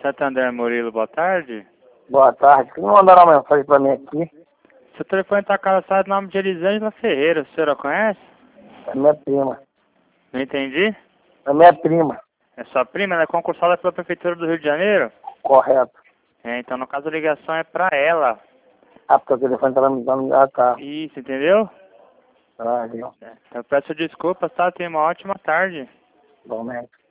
Santander Murilo, boa tarde. Boa tarde. Quem mandaram uma mensagem pra mim aqui? Seu telefone está cadastrado no nome de Elisângela Ferreira. A senhora conhece? É minha prima. Não entendi. É minha prima. É sua prima? Ela é concursada pela Prefeitura do Rio de Janeiro? Correto. É, então no caso a ligação é pra ela. Ah, porque o telefone tava me dando. Ah, tá. Isso, entendeu? Ah, viu? Então eu peço desculpas, tá? Tenha uma ótima tarde. Igualmente.